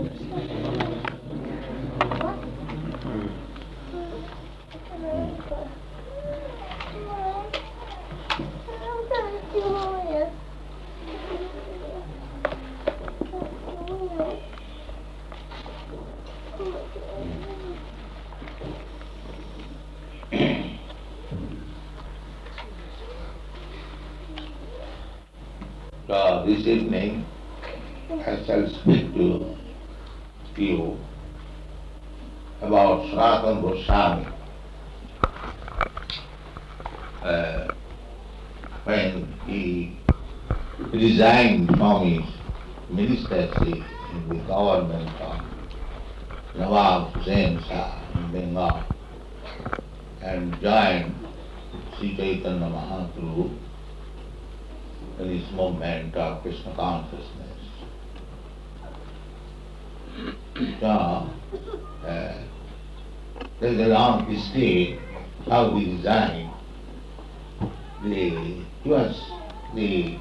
So this evening I shall speak to you about Sanatana Goswami. When he resigned from his ministership in the government of Nawab Hussain Shah in Bengal and joined Sri Chaitanya Mahaprabhu in his movement of Krishna consciousness. So, there's a long history how he resigned. He was the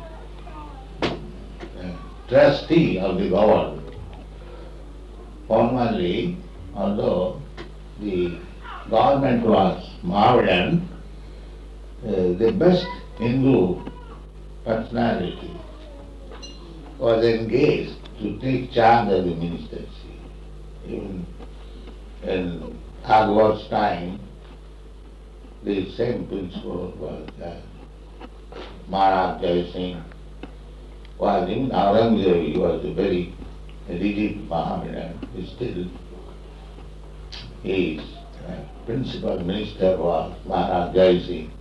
trustee of the government. Formerly, although the government was Mohammedan, the best Hindu personality was engaged to take charge of the ministership. Even in Akbar's time, the same principle was there. Maharaj Jai Singh was in Aurangzeb, he was a very rigid Mohammedan. Still, his principal minister was Maharaj Jai Singh.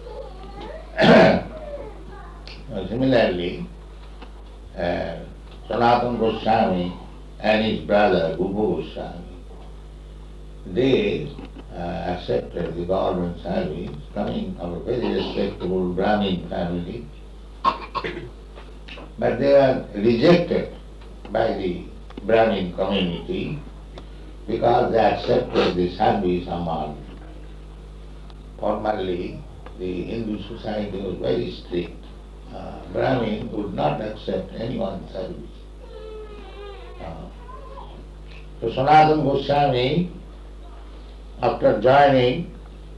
Similarly, Sanatana Goswami and his brother Gubu Goswami, they accepted the government service, coming of a very respectable Brahmin family, but they were rejected by the Brahmin community because they accepted the service among. Formerly, the Hindu society was very strict. Brahmin would not accept anyone's service. So Sanatana Goswami, after joining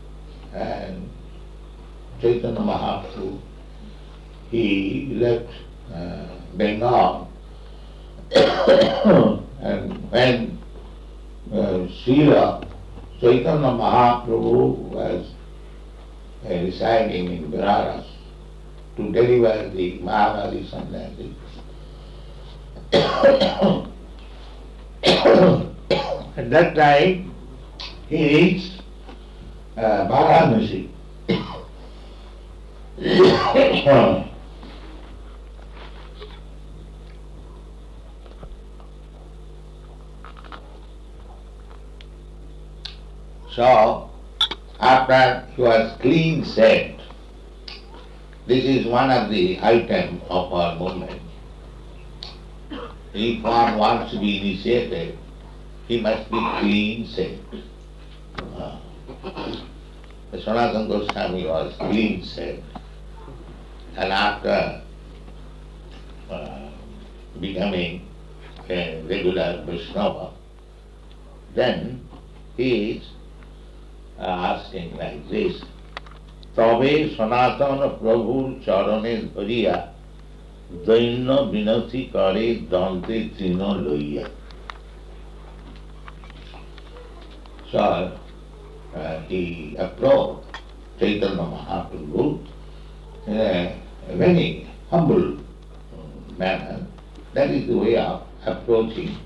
Chaitanya Mahaprabhu, he left Bengal and when Srila Chaitanya Mahaprabhu was residing in Benares to deliver the Mahabali Sannyasi, at that time he reached Varanasi. So, after he was clean shaved, this is one of the items of our movement. If one wants to be initiated, he must be clean shaved. The Sanatana Goswami was clean shaved, and after becoming a regular Vaishnava, then he is asking like this: Tabe Sanatana Prabhu Charane Dhariya Daina Vinati Kare Dante Trina Loiya. So he approached Chaitanya Mahaprabhu in a very humble manner. That is the way of approaching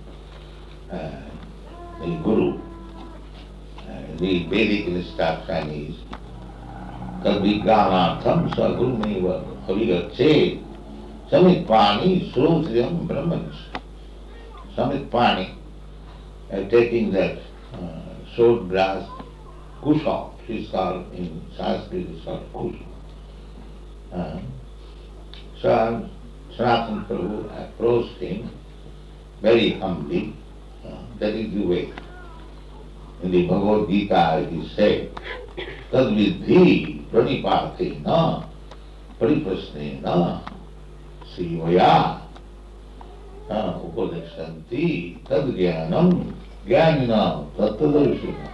the Guru. The Vedic instruction is Kalviganartham Sagurumeva Avigache Samitpani Srutriyam Brahmanis. Samitpani, taking that sword grass, kusha, is called in Sanskrit, it's called kusha. So Sanatana Prabhu approached him very humbly. That is the way. In the Bhagavad Gita it is said, Tad vidhi pranipate na pariprasne na sivaya उपदिशन्ति तद्ज्ञानं ज्ञानिनां तत्त्वदर्शिनां.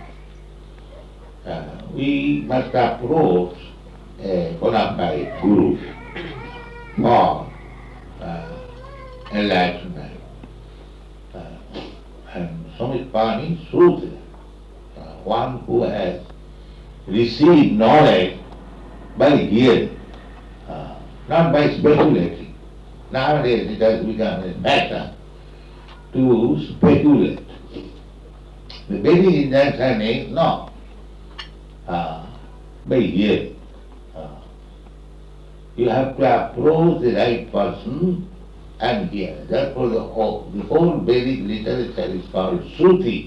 We must approach a bona fide guru for enlightenment. And Samipani Sruti, one who has received knowledge by hearing, not by speculating. Nowadays it has become a fashion to speculate. The very understanding, no, by hearing. You have to approach the right person and hear. Therefore the whole Vedic literature is called Shruti.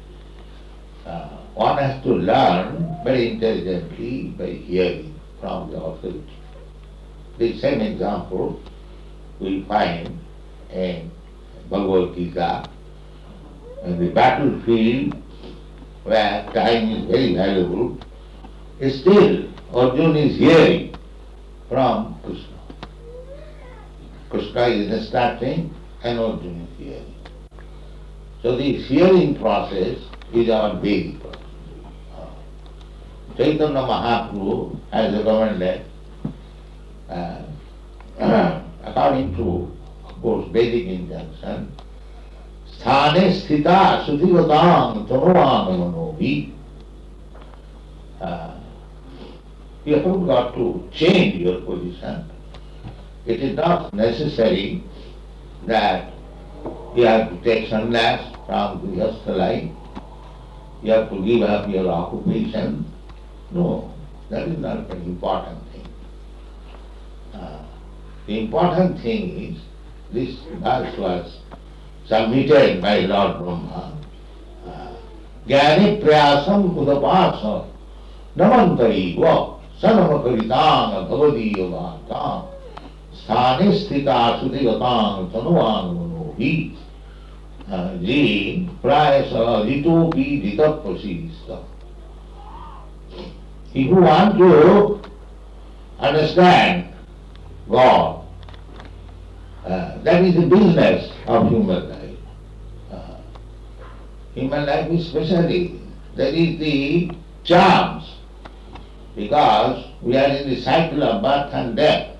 One has to learn very intelligently by hearing from the authority. The same example we find in Bhagavad Gita, in the battlefield where time is very valuable, still Arjuna is hearing from Krishna. Krishna is instructing and Arjuna is hearing. So this hearing process is our Vedic process. Chaitanya Mahaprabhu has recommended, according to, of course, Vedic injunction, sthane sthita sudhigatang tanuvang manovi. You haven't got to change your position. It is not necessary that you have to take sannyas from the Grihastha life. You have to give up your occupation. No, that is not an important thing. The important thing is, this verse was submitted by Lord Brahma. Jnani prayasam udapasa namantariva sanamakaritang bhavadiya vartam sthane sthita sudhigatang tanuvang manohi ji prayasa ritopi ritapasista. If you want to understand God, that is the business of human life. Human life is speciality. That is the charms, because we are in the cycle of birth and death,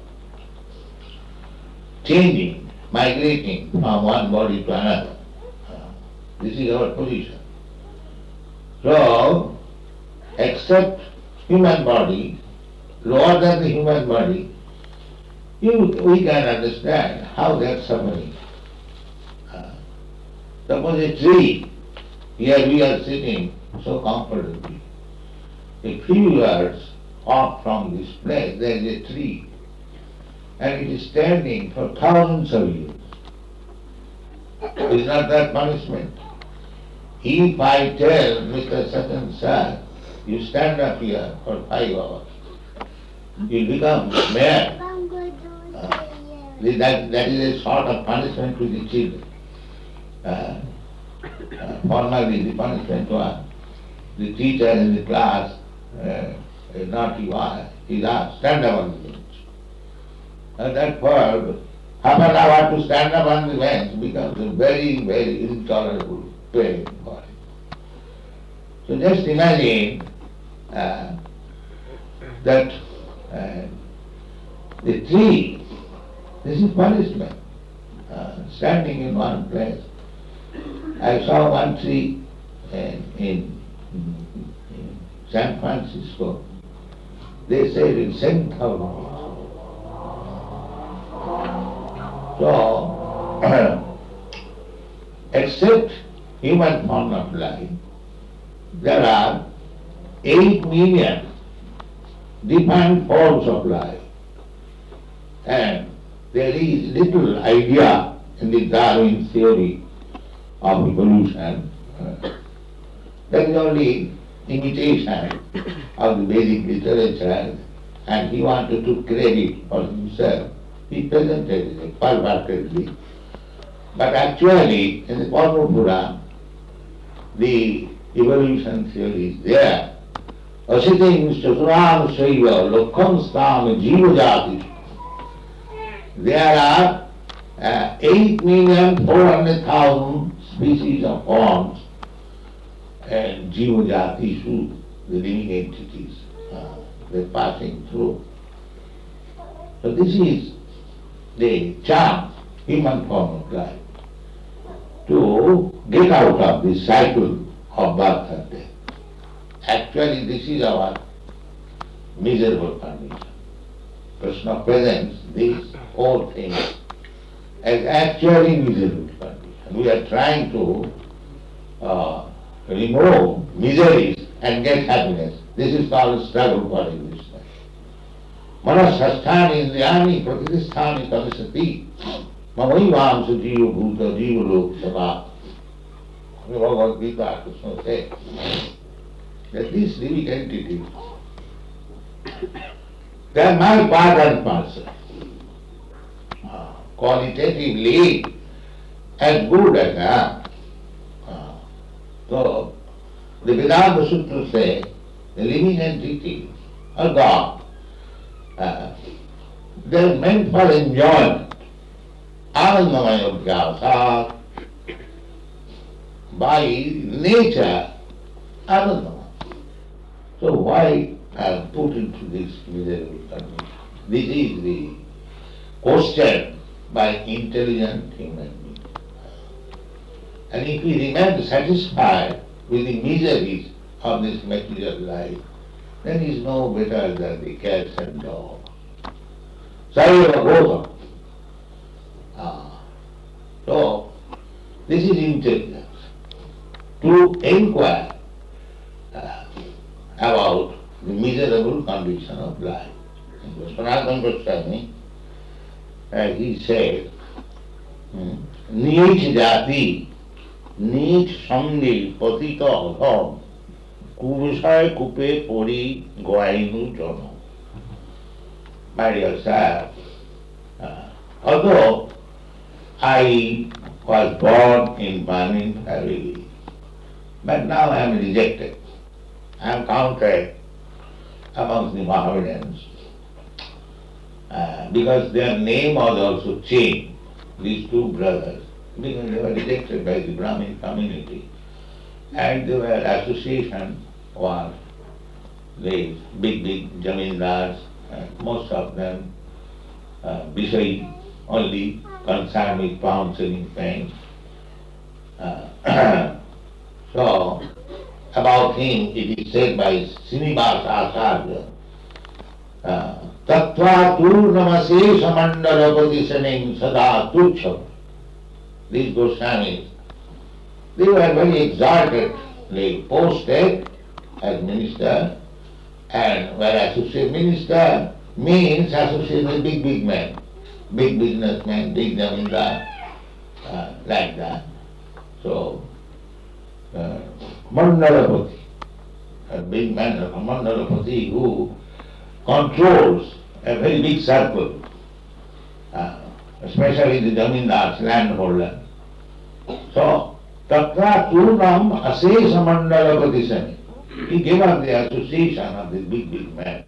changing, migrating from one body to another. This is our position. So, except human body, lower than the human body, we can understand how they are suffering. Suppose a tree, here we are sitting so comfortably. A few yards off from this place there is a tree, and it is standing for thousands of years. Is not that punishment? If I tell Mr. Such and Such, you stand up here for 5 hours, you become mad. That is a sort of punishment to the children. Formally the punishment was the teacher in the class, a naughty one, he asked, stand up on the bench. And that verb, half an hour to stand up on the bench becomes a very, very intolerable pain for him. So just imagine that the tree, this is punishment, standing in one place. I saw one tree in San Francisco. They said in 7,000 years. So, except human form of life, there are 8 million different forms of life. And there is little idea in the Darwin theory of evolution. That is only imitation of the Vedic literature, and he wanted to credit for himself. He presented it pervertedly. But actually, in the Padma Purana, the evolution theory is there. Asitim Chaturam Shaiva Lokham Stam Jiva Jati. There are 8,400,000 species of forms and Jiva-Jatishu, the living entities, they're passing through. So this is the chance, human form of life, to get out of this cycle of birth and death. Actually, this is our miserable condition. Krishna presents this whole thing as actually miserable condition. We are trying to remove miseries and get happiness. This is called struggle for existence. Manasasthani indriyani pratisthani tadasati mamaivam sujiva bhuta jiva lok sabha. Bhagavad Gita, Krishna says that these living entities, they are my part and parcel. Qualitatively as good as I am. So, the Vedanta Sutra says the living entities are God. They are meant for enjoyment. Anandamaya Vyasa, by nature, Anandamaya. So why I am put into this miserable condition? This is the question by intelligent human beings. And if we remain satisfied with the miseries of this material life, then he is no better than the cats and dogs. Sayeva Gautam. So, this is intelligence. To inquire about the miserable condition of life. Sanatana Goswami, he said, Nich jati, nich sange patita adham, kubushay kupe pori goainu jana. My dear sir, although I was born in Brahmin family, but now I am rejected. I am counted amongst the Mohammedans because their name was also changed, these two brothers, because they were rejected by the Brahmin community. And their association was the big jamindars, most of them Vishay, only concerned with pound selling things. So, about him it is said by Srinivasa Acharya, Tattva Turnamase Samandalapati Saning Sada Tucham. These Goswamis, they were very exaltedly posted as minister, and were associate minister means associate with big men, big businessmen, big zamindar, like that. So, Mandalapati, a big man, a Mandalapati who controls a very big circle, especially the zamindars, landholder. So, Tatra Turnam Asesa Mandalapati Sani. He gave up the association of this big man.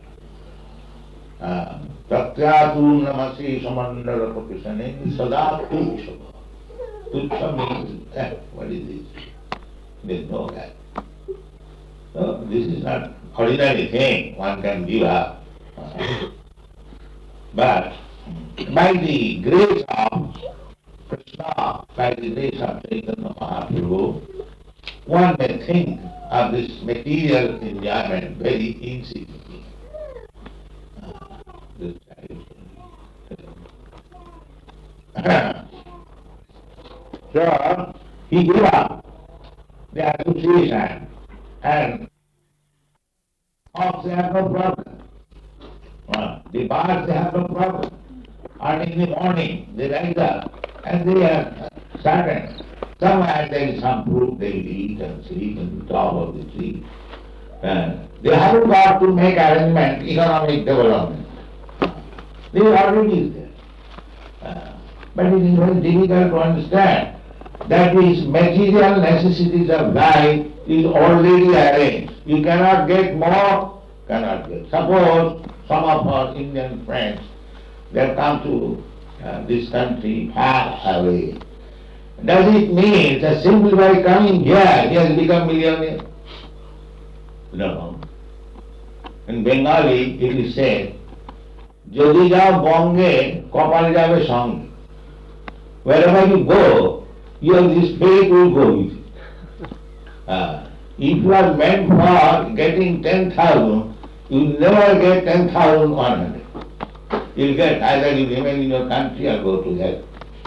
Tatra Turnam Asesa Mandalapati Sani Sada Tuchha. Tuchha means, what is this? There is no guy. So this is not ordinary thing one can give up. But by the grace of Krishna, by the grace of Chaitanya Mahaprabhu, one may think of this material enjoyment very insignificant. So he gave up the association and ox they have no problem. The birds they have no problem. And in the morning they rise up and they are certain somewhere there is some fruit they will eat and sleep in the top of the tree. They haven't got to make arrangement, economic development. They already is there. But it is very difficult to understand that these material necessities of life is already arranged. You cannot get more, cannot get. Suppose some of our Indian friends, they have come to this country far away. Does it mean that simply by coming here he has become millionaire? No. In Bengali it is said, যদি যাও বঙ্গে কপালে যাবে সঙ্গে. Wherever you go, your this fate will go with you. If you are meant for getting 10,000, you will never get 10,100. You will get either you remain in your country or go to hell.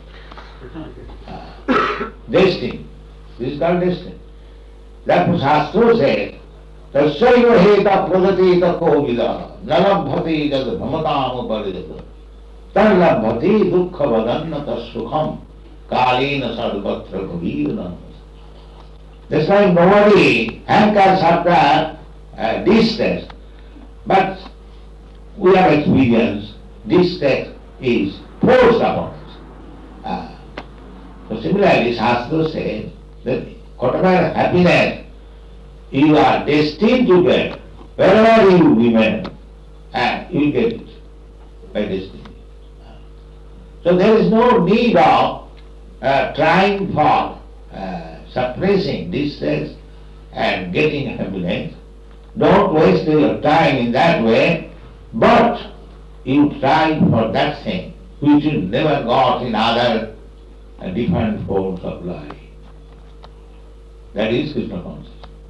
Destiny. This is called destiny. Therefore Shastra says, Tasyaiva heta prajati tako vidaha nalabhati jad bhamatam uparidata tarlabhati dukkha vadannata sukham kalena sarvatra bhavirana. That's why nobody hankers after this text. But we have experienced this text is forced upon us. So similarly, Shastra says that whatever happiness you are destined to get, wherever you remain, you will get it by destiny. So there is no need of trying for suppressing distress and getting happiness. Don't waste your time in that way, but you try for that thing which you never got in other different forms of life. That is Krishna consciousness.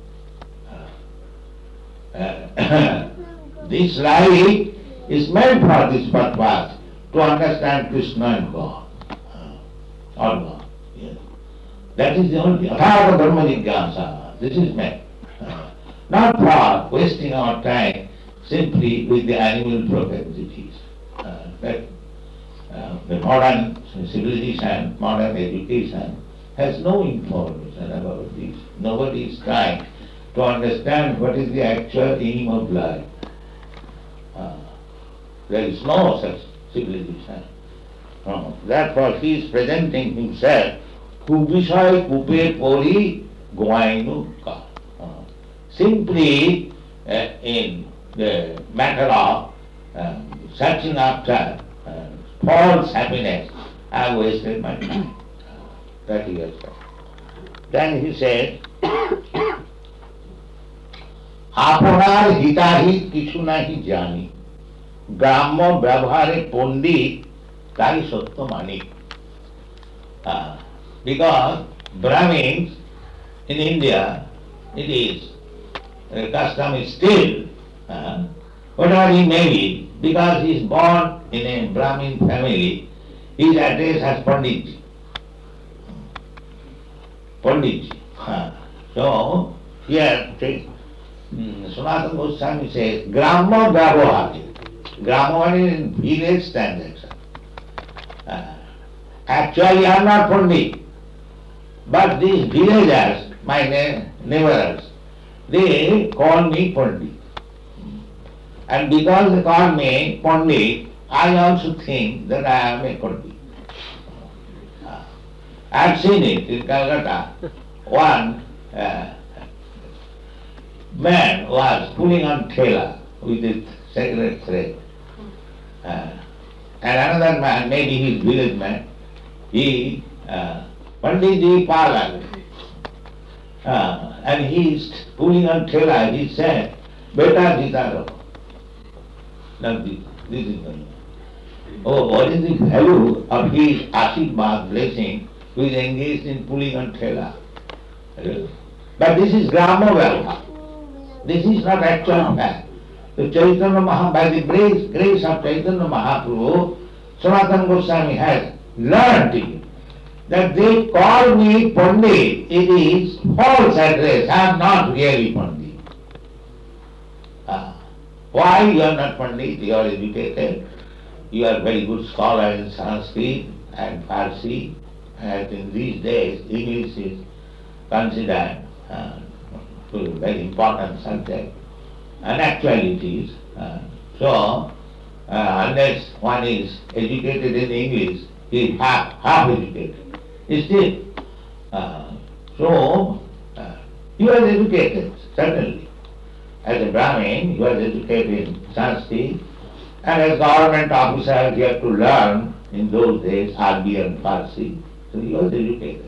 This life is meant for this purpose, to understand Krishna and God. Or God. Yes. That is the only Atharva Dharma Jigyasa. This is meant. Not for wasting our time simply with the animal propensities. The modern civilization, modern education has no information about this. Nobody is trying to understand what is the actual aim of life. There is no such civilization. Therefore he is presenting himself, Kubishay Kupe Pori Goainuka. Simply in the matter of searching after false happiness, I have wasted my time. That he has said. Then he said, আপনার হিতাহিত কিছু নাহি জানি গ্রাম্য ব্যবহারে পণ্ডিত তাই সত্য মানি. Because Brahmins in India, it is the custom is still, whatever he may be, because he is born in a Brahmin family, his address as Panditji. Panditji. So here Sanatana Goswami says, Gramma Vyavahari. Gramma means in village transaction. Actually I am not Pandit, but these villagers, my neighbors, they call me Pandit. And because they call me Pandit, I also think that I am a Pandit. I have seen it in Calcutta. One man was pulling on thela with his cigarette thread. And another man, maybe his village man, he, Panditji Pala, and he is pulling on thela, he said, Beta Jitaro. Now this is the oh, what is the value of his Ashirvad blessing who is engaged in pulling on thela? But this is Grama Vyavahar. This is not actual fact. So Chaitanya Mahaprabhu, by the grace of Chaitanya Mahaprabhu, Sanatana Goswami has learned it, that they call me Pandit. It is false address. I am not really Pandit. Why you are not Pandit? You are educated. You are very good scholar in Sanskrit and Farsi. And in these days, English is considered a very important subject. And actually it is. So, unless one is educated in English, he is half educated. Still, so, he was educated, certainly. As a Brahmin, he was educated in Sanskrit, and as government officer, he had to learn in those days, Arabic and Farsi, so he was educated.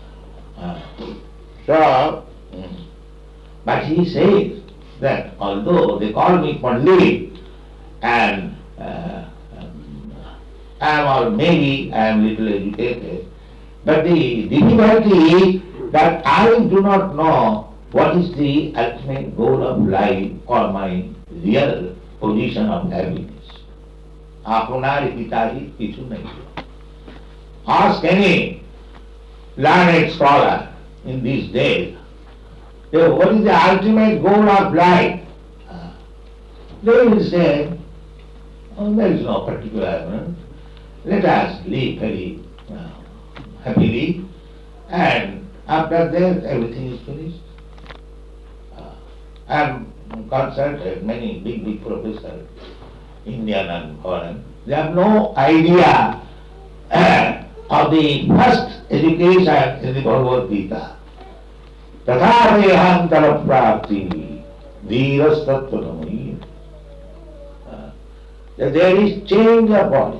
So, but he says that although they call me Pandit and I am, or maybe I am little educated, but the difficulty is that I do not know what is the ultimate goal of life or my real position of happiness. আপনার পিতাহিত কিছু নেই. Ask any learned scholar in these days, what is the ultimate goal of life? They will say, oh, there is no particular. Let us live very happily, and after that everything is finished. I have consulted many big professors, Indian and foreign. They have no idea of the first education in the Bhagavad Gita. Tatha dehantara prapti dhirastatvanamai. That there is change of body.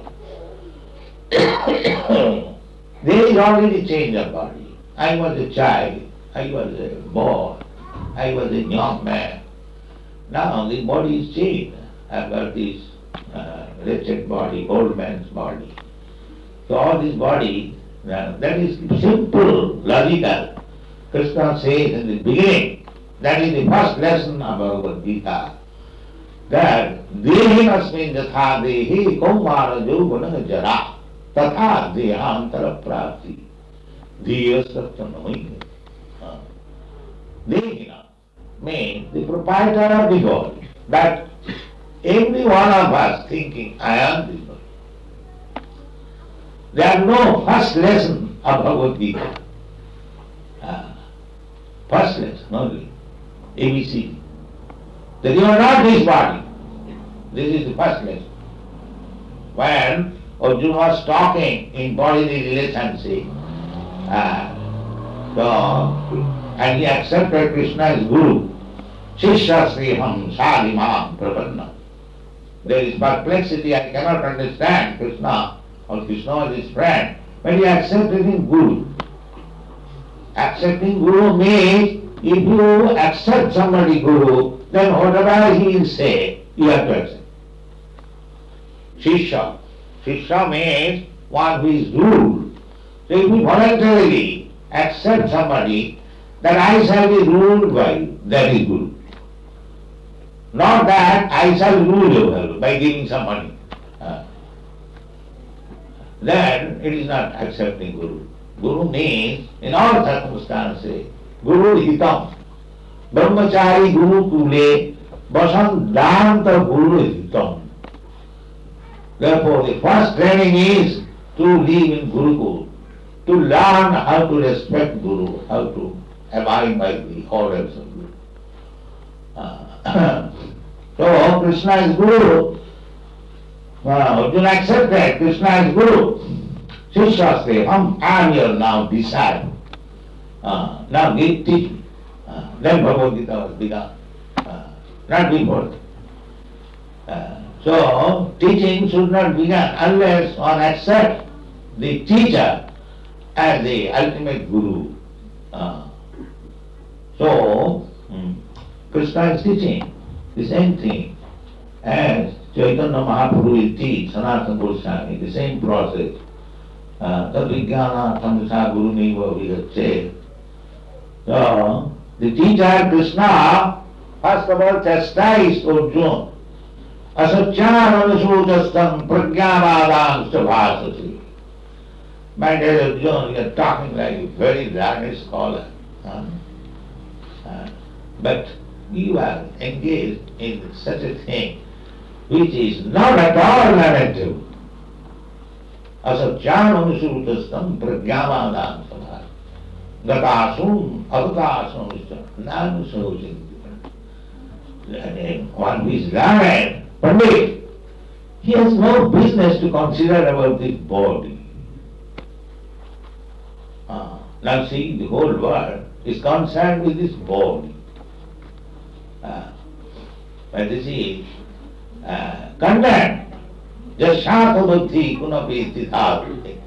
There is already change of body. I was a child, I was a boy, I was a young man. Now the body is changed. I have got this wretched body, old man's body. So all this body, that is simple, logical. Krishna says in the beginning, that is the first lesson of Bhagavad Gita, that dehinasmin jatha dehi kaumara jauvana jara tatha dehantara prapti dhirastatvanamai. Dehina means the proprietor of the body, that every one of us thinking, I am this body. There are no first lesson of Bhagavad Gita. First lesson only, ABC. That you are not this body. This is the first lesson. When Arjuna was talking in bodily relationship, and he accepted Krishna as Guru, Shishya Sriham Sadimam Prapanna. There is perplexity, I cannot understand Krishna, or Krishna is his friend, but he accepted him Guru. Accepting Guru means, if you accept somebody Guru, then whatever he will say, you have to accept. Shishya. Shishya means one who is ruled. So if you voluntarily accept somebody, that I shall be ruled by, that is Guru. Not that I shall rule you by giving some money. Then it is not accepting Guru. Guru means, in all circumstances, Guru hitam. Brahmachari Guru kule basam danta Guru hitam. Therefore, the first training is to live in Gurukul, to learn how to respect Guru, how to abide by the orders of Guru. So Krishna is Guru. Arjuna accepted Krishna is Guru. Shishya say, I am your now disciple. Now give teach me. Then Bhagavad Gita was begun. Not before. So teaching should not begin unless one accepts the teacher as the ultimate Guru. So Krishna is teaching the same thing as Chaitanya Mahaprabhu will teach Sanatana Goswami, the same process. Tadvigyana tamasa guru niva vigatse. So the teacher Krishna first of all chastised Arjuna. Asachyam anusudastam pragyavadam sabhasati. My dear Arjuna, you are talking like a very learned scholar. But you are engaged in such a thing which is not at all narrative. Asachyam anusudastam pragyavadam sabhasati. Gatasum avatasum nanusudastam. One who is learned, Pandit, he has no business to consider about this body. Now see, the whole world is concerned with this body. But this is condemned Jasata buddhi kunapi tithāvite.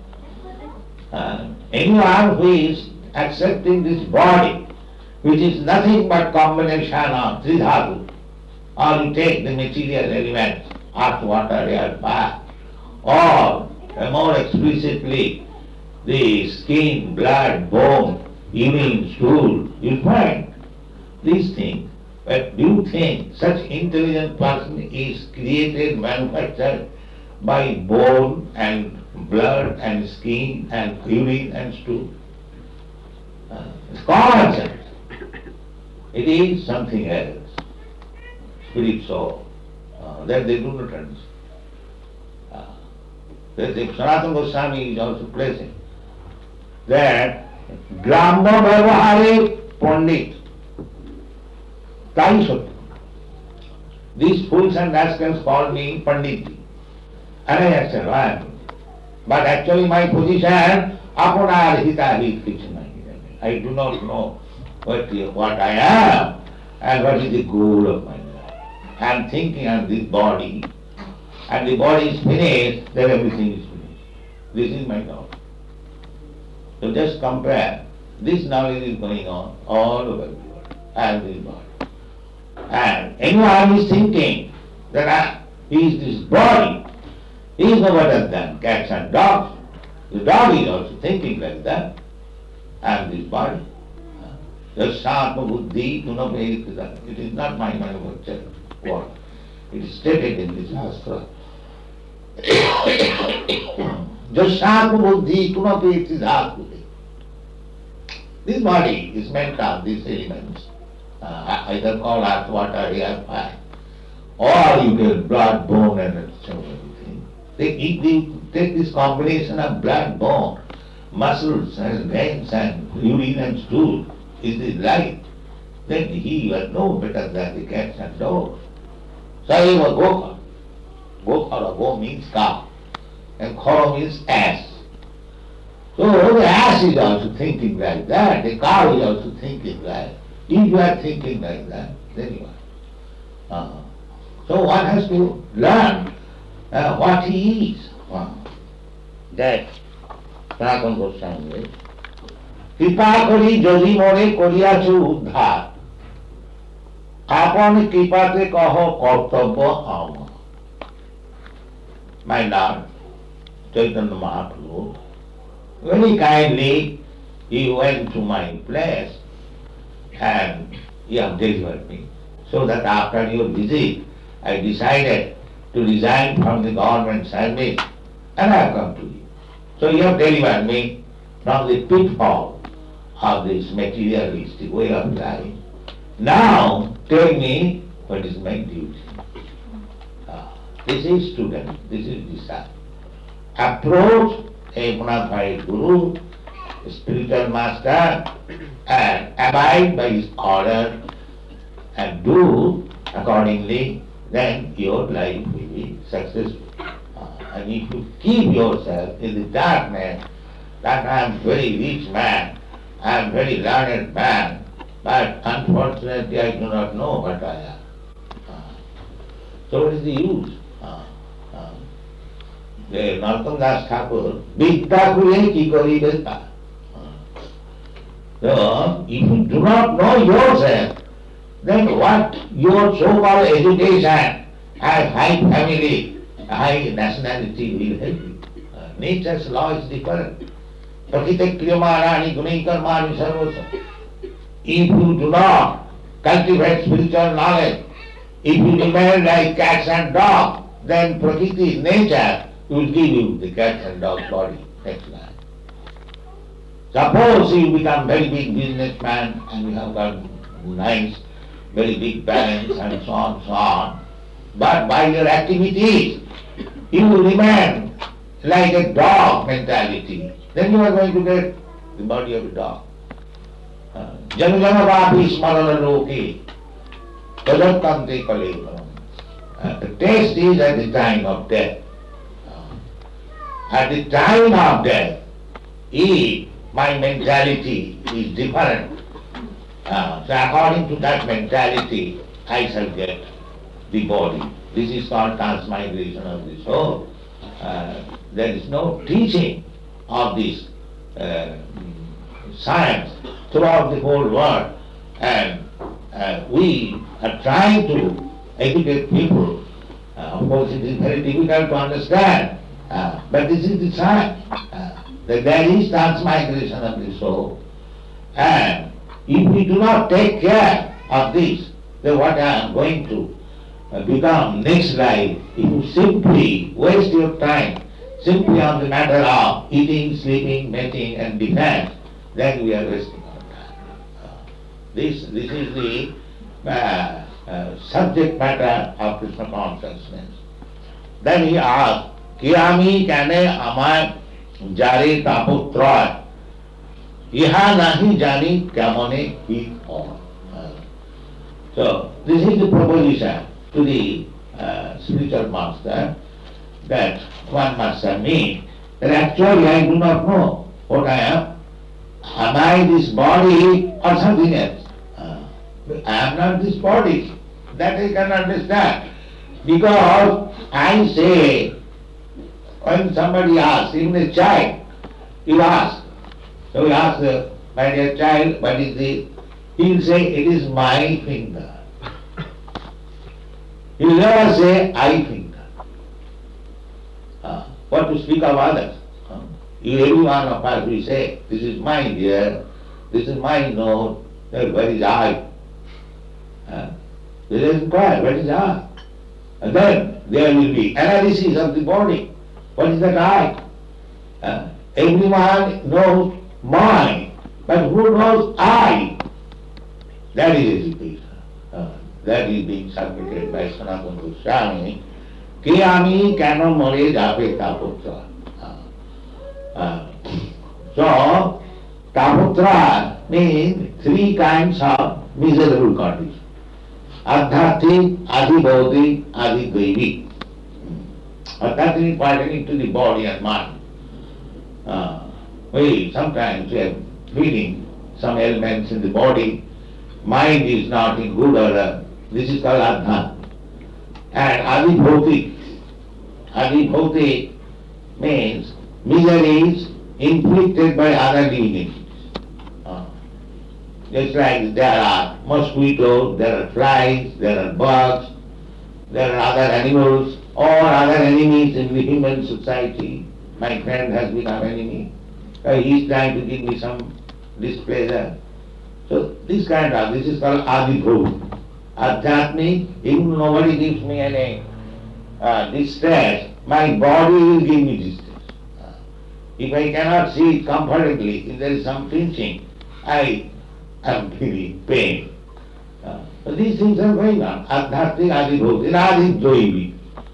Anyone who is accepting this body, which is nothing but combination of tridhatu, or you take the material elements, earth, water, air, fire, or more explicitly, the skin, blood, bone, urine, stool, you find these things. But do you think such intelligent person is created, manufactured by bone and blood and skin and urine and stool? It's common sense. It is something else. Spirit soul. That they do not understand. If Sanatana Goswami is also placing that Gramba Vyavahare Pandit. Tai Satya. These fools and rascals call me Panditji. And I said, why? But actually my position, Apunar Hita Hit Krishna. I do not know what I am and what is the goal of my life. I am thinking on this body, and the body is finished, then everything is finished. This is my knowledge. So just compare. This knowledge is going on all over the world, as this body. And anyone is thinking that he is this body, he is no better than cats and dogs. The dog is also thinking like that. And this body. Jasatma buddhi kunapetita. It is not my manufactured word. It is stated in this Shastra. Jasatma buddhi kunapetita. This body is meant of these elements. Either called earth, water, air, fire. Or you get blood, bone and so everything. Take this combination of blood, bone, muscles and veins and urine and stool is the life, then he was no better than the cats and dogs. Saiva Gokha. Gokha, Go means cow, and Khara means ass. So the ass is also thinking like that, the cow is also thinking like that. If you are thinking like that, then you are. So one has to learn what he is. That Sanatana Goswami কৃপা করি যদি মনে করিয়াছ উদ্ধার আপন কৃপাতে কহ কর্তব্য আমার My Lord Chaitanya Mahaprabhu very kindly he went to my place and he have delivered me. So that after your visit I decided to resign from the government service and I have come to you. So you have delivered me from the pitfall of this materialistic way of life. Now tell me what is my duty. This is student, this is disciple. Approach a bona fide guru, a spiritual master, and abide by his order and do accordingly, then your life will be successful. And if you keep yourself in the darkness, that I am very rich man, I am very learned man, but unfortunately I do not know what I am. So what is the use? The Narottam Das Thakur, Vidya kure ki karibe ta. So if you do not know yourself, then what your so-called education, high family, high nationality will help you. Nature's law is different. Prakita kriyamarani gunaikarmani sarvasa. If you do not cultivate spiritual knowledge, if you remain like cats and dogs, then Prakriti, nature, will give you the cats and dog body next life. Suppose you become very big businessman and you have got nice, very big balance and so on, but by your activities, you will remain like a dog mentality. Then you are going to get the body of a dog. Janujamavapi smarana loki, tadantante kaleva. The test is at the time of death. At the time of death, if my mentality is different, so according to that mentality, I shall get the body. This is called transmigration of the soul. there is no teaching of this science throughout the whole world, and we are trying to educate people. Of course, it is very difficult to understand, but this is the science. That there is transmigration of the soul, and if we do not take care of this, then what I am going to become next life, if you simply waste your time simply on the matter of eating, sleeping, mating and defense, then we are wasting our time. This is the subject matter of Krishna consciousness. Then he asked, Kiyami kane amay jare taputra iha nahi jani kamone hi or. So this is the proposition to the spiritual master, that one must admit that actually I do not know what I am. Am I this body or something else? I am not this body. That I can understand. Because I say, when somebody asks, even a child, you ask. So you ask, my dear child, what is this? He will say, it is my finger. He will never say, I finger. What to speak of others? Every one of us will say, this is my ear, this is my nose, where is I? There is inquiry, what is I? And then there will be analysis of the body. What is that I? Everyone knows mine, but who knows I? That is education. That is being submitted by Sanatana Goswami. Kiyami kano more jape taputra. So, taputra means three kinds of miserable conditions. Adhyatmic, adhibhautik, adhidaivic. Adhyatmic pertaining to the body and mind. We sometimes have feeling some ailments in the body, mind is not in good order. This is called adhyatmic. And adhibhautik means miseries inflicted by other living entities. Just like there are mosquitoes, there are flies, there are bugs, there are other animals, or other enemies in the human society. My friend has become enemy. He is trying to give me some displeasure. So this is called adhibhautik. Adhyatmic, if nobody gives me any distress, my body will give me distress. If I cannot see it comfortably, if there is some pinching, I am feeling pain. So these things are going on. Adhyatmic, adhibhautik, adhidaivic.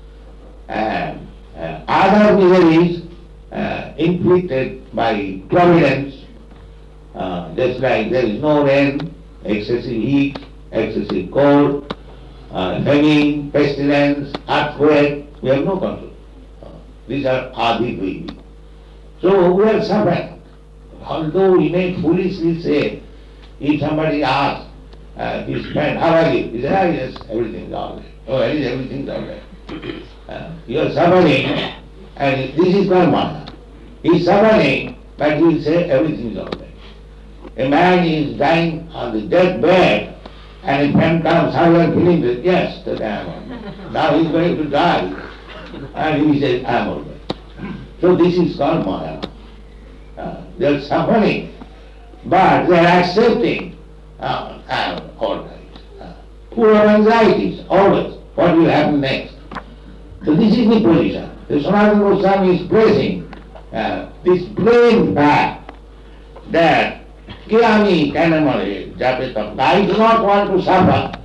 And other miseries inflicted by providence, just like there is no rain, excessive heat, excessive cold, famine, pestilence, earthquake, we have no control. These are adhidaivic. So we are suffering. Although we may foolishly say, if somebody asks his friend, how are you? He says, yes, everything is all right. Oh, everything is all right. You are suffering, and this is karma. He is suffering, but he will say everything is all right. A man is dying on the deathbed, and a friend comes, how are you feeling? That yes, that I am all right. Now he is going to die, and he says, I am all right. So this is called Maya. They are suffering, but they are accepting. I am all right. Full of anxieties, always. What will happen next? So this is the position. The Sanatana Goswami is praising this plain fact that Kiyami kanamare japetam. I do not want to suffer.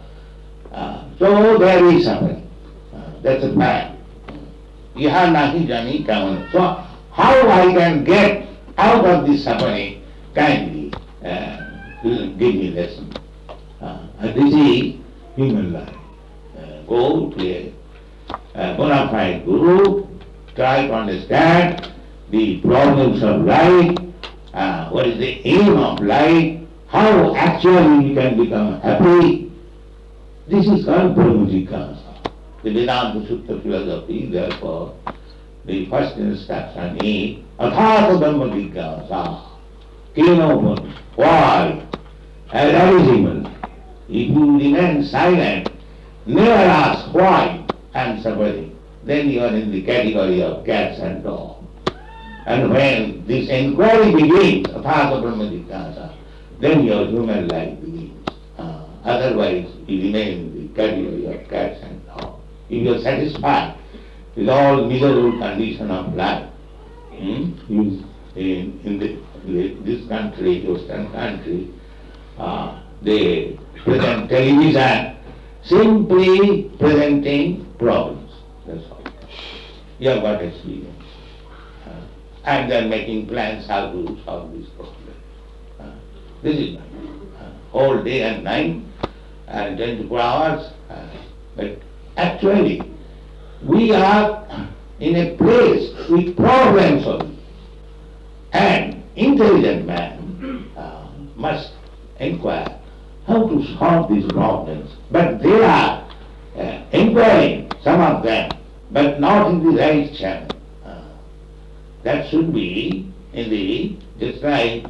So there is suffering. That's a fact. Iha nahi jani kaman. So how I can get out of this suffering, kindly give me lesson. This is human life. Go to a bona fide guru, try to understand the problems of life, what is the aim of life, how actually we can become happy. This is called Brahmajika. The Vedanta Sutta philosophy, therefore, the first instruction is Athata Brahma Jigyasa. Keno, why? As original. If you remain silent, never ask why, answer very, then you are in the category of cats and dogs. And when this inquiry begins, Athata Brahma Jigyasa, then your human life begins. Otherwise, you remain in the category of cats and dogs. If you are satisfied with all miserable condition of life, in this country, Western country, they present television simply presenting problems. That's all. You have got experience. And they are making plans how to solve this problem. This is whole day and night and 24 hours. But actually, we are in a place with problems only. And intelligent man must inquire how to solve these problems. But they are inquiring, some of them, but not in the right channel. That should be in the, just like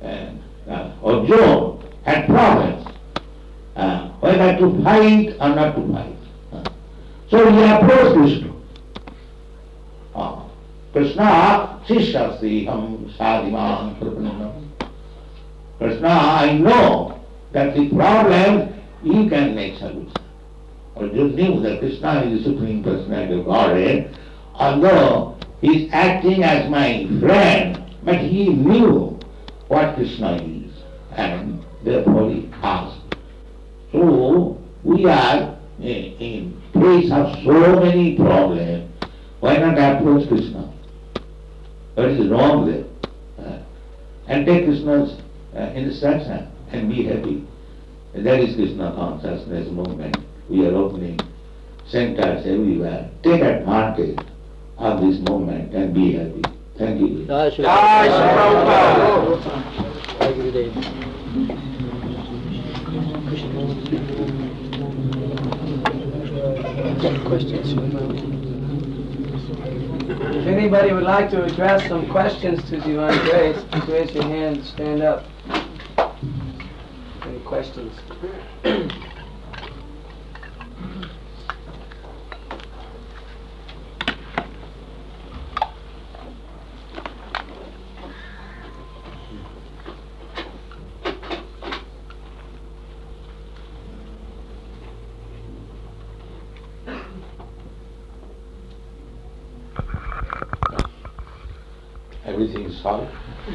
Arjuna had problems, whether to fight or not to fight. So he approached Krishna. Krishna, Sishasti ham sadhiman prapanam. Krishna, I know that the problem you can make solution. Arjuna knew that Krishna is the Supreme Personality of Godhead, although he is acting as my friend, but he knew what Krishna is, and therefore he asked. So we are in place of so many problems. Why not approach Krishna? What is wrong there? And take Krishna's instruction and be happy. That is Krishna consciousness movement. We are opening centers everywhere. Take advantage of this moment and be happy. Thank you. Jai Shri Prabhupada. Jai Gurudev. Questions? If anybody would like to address some questions to Divine Grace, raise your hand, stand up. Any questions? Everything is solved.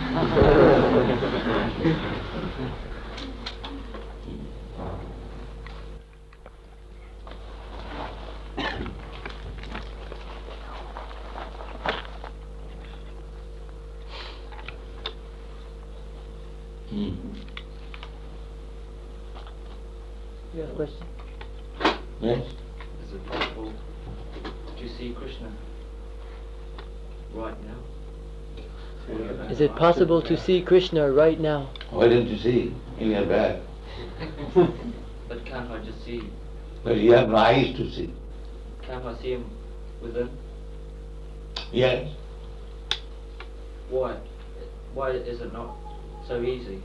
You have a question? Yes? Is it possible to see Krishna right now? Is it possible to see Krishna right now? Why don't you see in your bag? But can't I just see? But you have no eyes to see. Can't I see him within? Yes. Why? Why is it not so easy?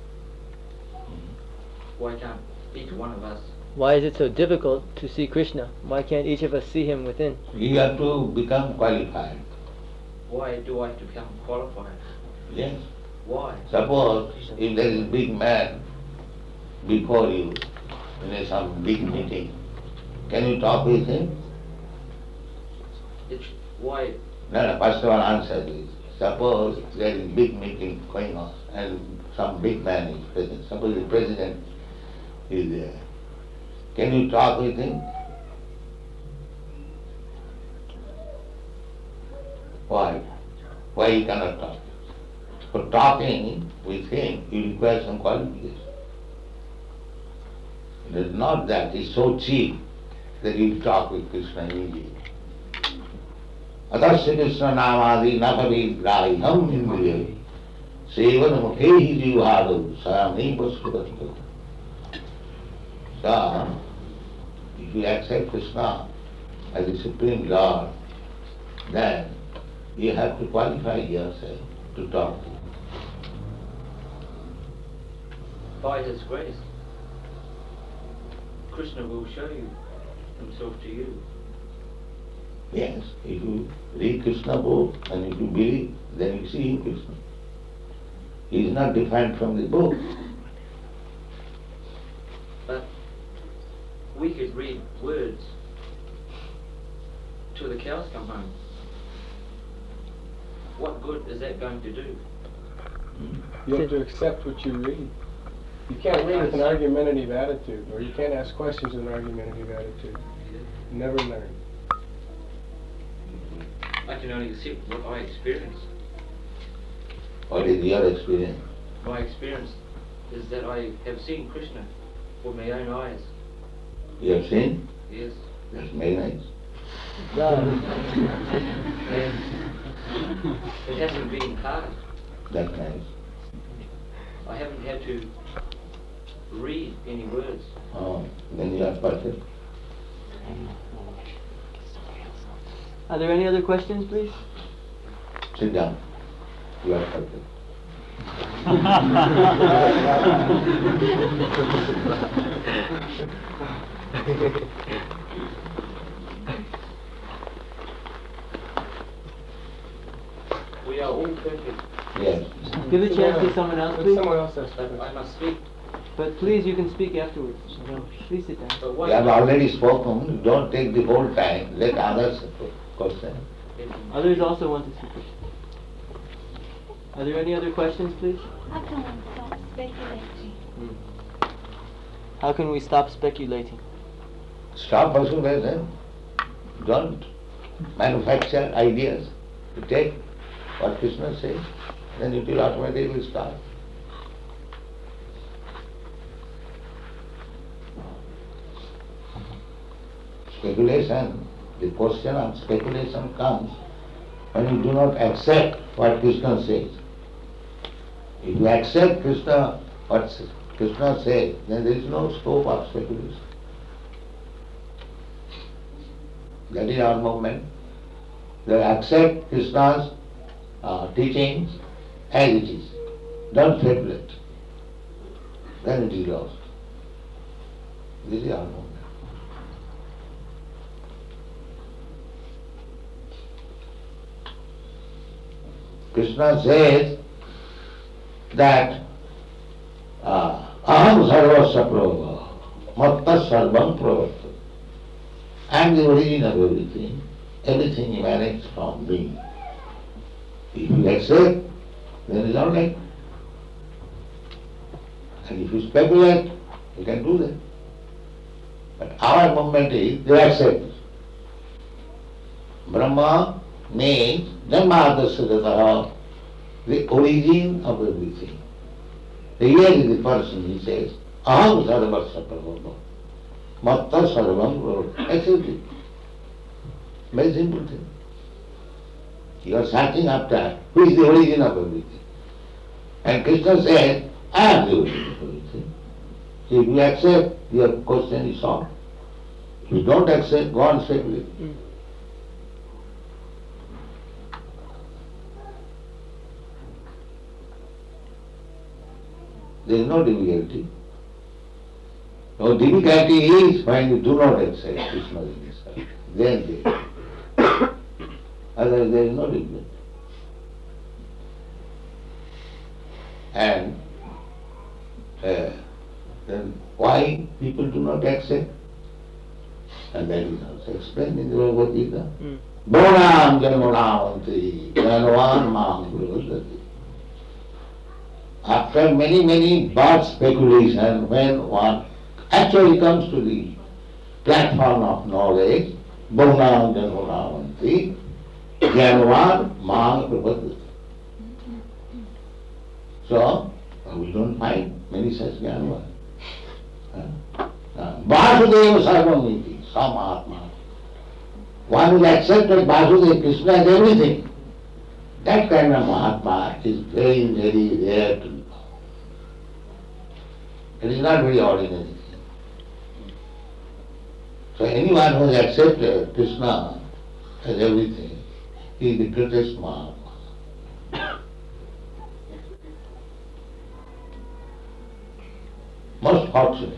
Why can't each one of us? Why is it so difficult to see Krishna? Why can't each of us see him within? You have to become qualified. Why do I have to become qualified? Yes. Why? Suppose if there is a big man before you in some big meeting, can you talk with him? Why? No, first of all answer this. Suppose there is a big meeting going on and some big man is present. Suppose the president is there. Can you talk with him? Why? Why you cannot talk? For talking with him, you require some qualification. It is not that it's so cheap that you talk with Krishna immediately. Atasya Krishna namadi napavi grahiham indriya sevan mukhehi jivhadu sayami paskutastu. So, if you accept Krishna as the Supreme Lord, then You have to qualify yourself to talk. By His grace, Krishna will show you Himself to you. Yes, if you read Krishna book and if you believe, then you see Krishna. He is not different from the book. But we could read words till the cows come home. What good is that going to do? You have to accept what you read. You can't read with an argumentative attitude, or you can't ask questions with an argumentative attitude. You never learn. I can only accept what I experience. What is your experience? My experience is that I have seen Krishna with my own eyes. You have seen? Yes. That's very nice. And it hasn't been hard. That's nice. I haven't had to read any words. Oh, then you are perfect. Are there any other questions, please? Sit down. You are perfect. We are all perfect. Yes. Give a chance to someone else, Let please. someone else ask But questions. I must speak. But please, you can speak afterwards. No, please sit down. But what You have already spoken. Don't take the whole time. Let others question. Others also want to speak. Are there any other questions, please? How can one stop speculating? How can we stop speculating? Stop persuasion. Don't manufacture ideas. You take what Krishna says, then it will automatically start. Speculation, the question of speculation comes when you do not accept what Krishna says. If you accept what Krishna says, then there is no scope of speculation. That is our movement. They accept Krishna's teachings as it is. Don't speculate. Then it is lost. This is our movement. Krishna says that aham sarvasya prabhava, matta sarvam pravartata. I am the origin of everything. Everything emanates from me. If you accept, then it is all right. And if you speculate, you can do that. But our movement is they accept. Brahma means Janmadasya, the origin of everything. Here is the person, he says, aham sarvasya prabhava, matta sarvam pravartata. Accept it. Very simple thing. You are searching after who is the origin of everything. And Krishna said, I am the origin of everything. So if you accept, your question is solved. If you don't accept, go on speculate. There is no difficulty. No difficulty is when you do not accept Krishna in yourself. Then there. Otherwise there is no difficulty. And then why people do not accept? And that is also explained in the Bhagavad Gita. Bhonam janmanavanti jnanavan mam pravardati. After many bad speculation, when one actually comes to the platform of knowledge, Bhonam janmanavanti jnanavan mam pravardati. So, we don't find many such jnanavan. Vasudeva sarvamiti, samatma. One who accepted Vasudeva Krishna as everything. That kind of Mahatma is very, very rare to be found. It is not very ordinary thing. So anyone who has accepted Krishna as everything, is the greatest Mahatma. Most fortunate.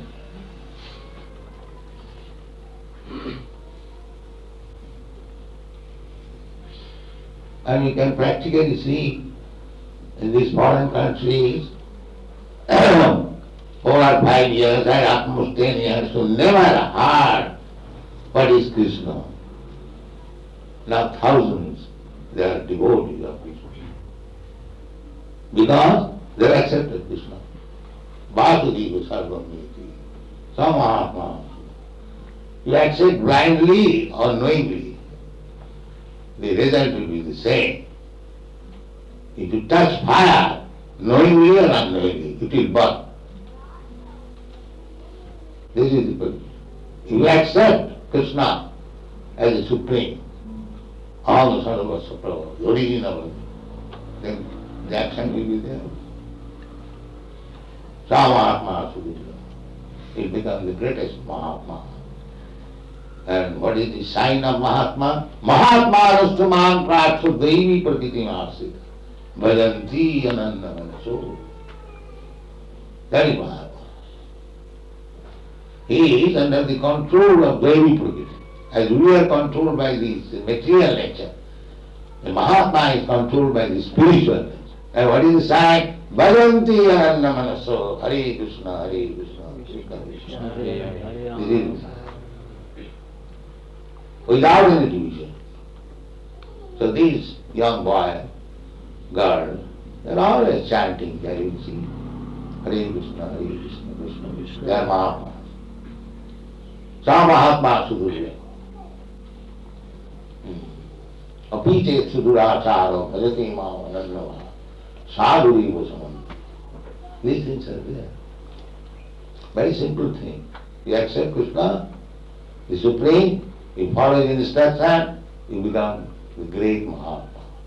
And you can practically see in these foreign countries, 4 or 5 years, and almost 10 years, who never heard what is Krishna. Now thousands, they are devotees of Krishna. Because they have accepted Krishna. Vasudeva Sarvamiti, some Mahatma. You accept blindly or knowingly, the result will be the same. If you touch fire, knowingly or unknowingly, it will burn. This is the position. If you accept Krishna as the Supreme, all the Sarva Supreme, the original, then the action will be there. Mahatma Sudhira. He becomes the greatest Mahatma. And what is the sign of Mahatma? Mahatma Rastuman Pratsu Devi Prakiti Masik Bhajanti Ananda Manaso. That is Mahatma. He is under the control of Devi Prakriti. As we are controlled by this material nature, the Mahatma is controlled by the spiritual nature. And what is the sign? Bhajanti Ananda Manaso. Hare Krishna, Hare Krishna, Krishna Krishna. This is the sign. Without any division. So these young boy, girl, they are always chanting, there you see, Hare Krishna, Hare Krishna, Krishna Krishna. They are Mahatmas. Sa Mahatma Sudhurya. Apite Sudhuracharo, Bhajati Mao Anandava, Sadhuri Vasamam. These things are there. Very simple thing. You accept Krishna, the Supreme, you follow his instruction, you become the great Mahatma.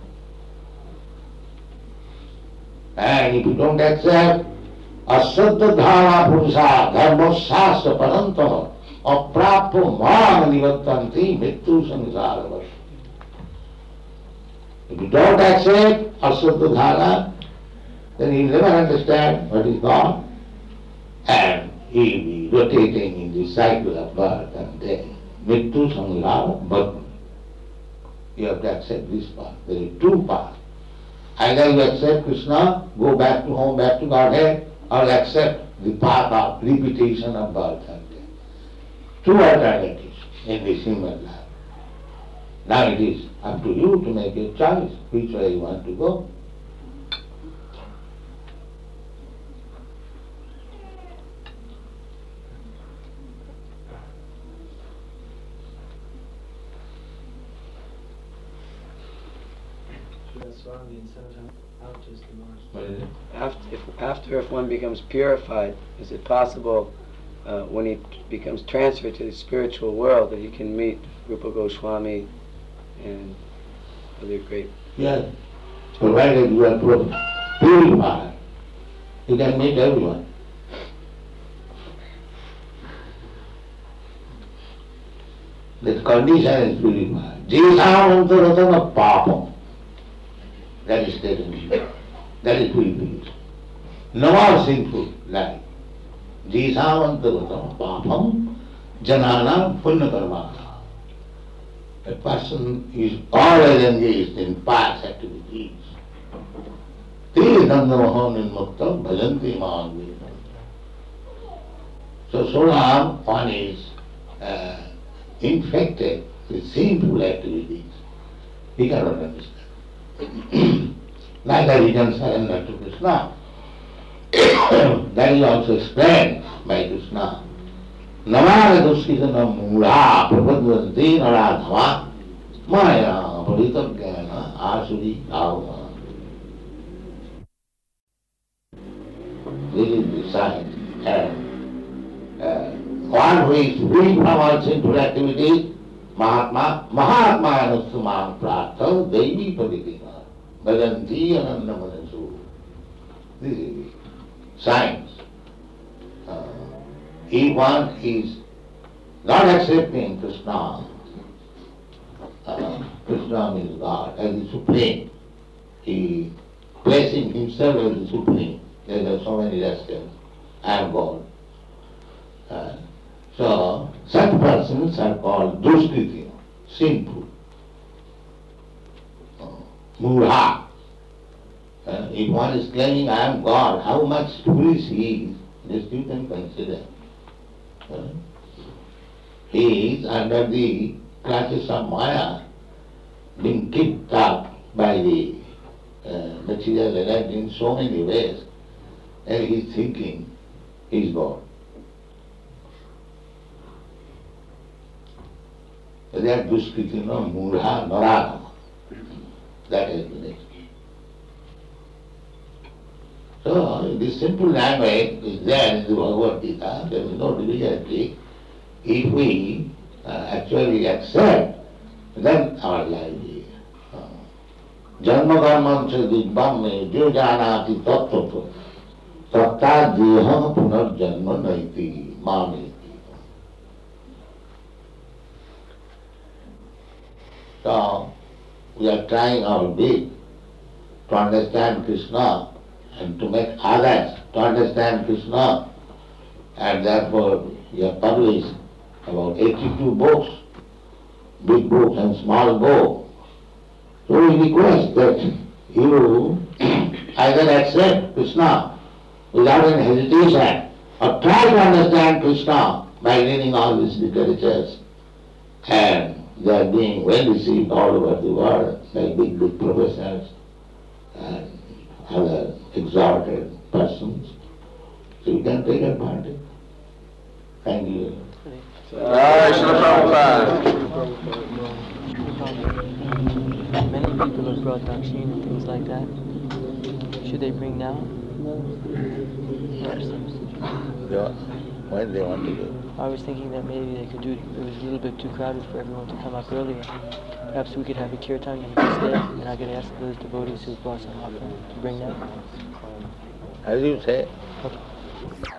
And if you don't accept, Asaddha Dhara Purusha Dharma Shastra Parantaha Aprapto Maan Nivattanti Mittu Samsara. If you don't accept Asaddha Dhara, then you will never understand what is God, and he will be rotating in the cycle of birth and death. Mittu Samsara Bhakti. You have to accept this path. There are two paths. Either you accept Krishna, go back to home, back to Godhead, or accept the path of repetition of birth and death. Two alternatives in this human life. Now it is up to you to make your choice, which way you want to go. After, if one becomes purified, is it possible when he becomes transferred to the spiritual world that he can meet Rupa Goswami and other great... Yes, provided you are purified, you can meet everyone. The condition is purified. Jisamantaratana papam. That is stated. That is purification. No more sinful life. Jisamantaratana papam janana punna karmana. A person is always engaged in pious activities. Te dandamahan inmukta bhajanti mahan. So long one is infected with sinful activities, he cannot understand. Neither he can surrender to Krishna. That is also explained by Krishna. Namara duskitana mula prapadvanti naradhava maya paritagana asuri avama. This is the sign. And one who is free from all sinful activities, Mahatma Anustamam Pratha Devi Paditima Bhajanti Anandamanasu. This is the signs. If one is not accepting Krishna, Krishna is God, as the supreme. He placing himself as the supreme. There are so many rascals. I am God. So such persons are called Duskriti, sinful. Murha. If one is claiming I am God, how much foolish he is, this you can consider. He is under the clutches of Maya, being kicked up by the material elect in so many ways, and he is thinking he is God. So that Duskriti, Murha Naragama. That is the next. So this simple language is there in the Bhagavad Gita. There is no difficulty. If we actually accept, then our life is. Janma karmancha dibbam me jo janati tattva tatta deha punar janma naiti mameti. So we are trying our best to understand Krishna and to make others to understand Krishna, and therefore we have published about 82 books, big books and small books. So we request that you either accept Krishna without any hesitation or try to understand Krishna by reading all these literatures, and they are being well received all over the world by big professors and other exalted persons. So you can take advantage. Thank you. Many people have brought Dakshin and things like that. Should they bring now? Why do they want to do? I was thinking that maybe they could do it. It was a little bit too crowded for everyone to come up earlier. Perhaps we could have a kirtan and just stay, and I could ask those devotees who brought some offering to bring them. As you say. Okay.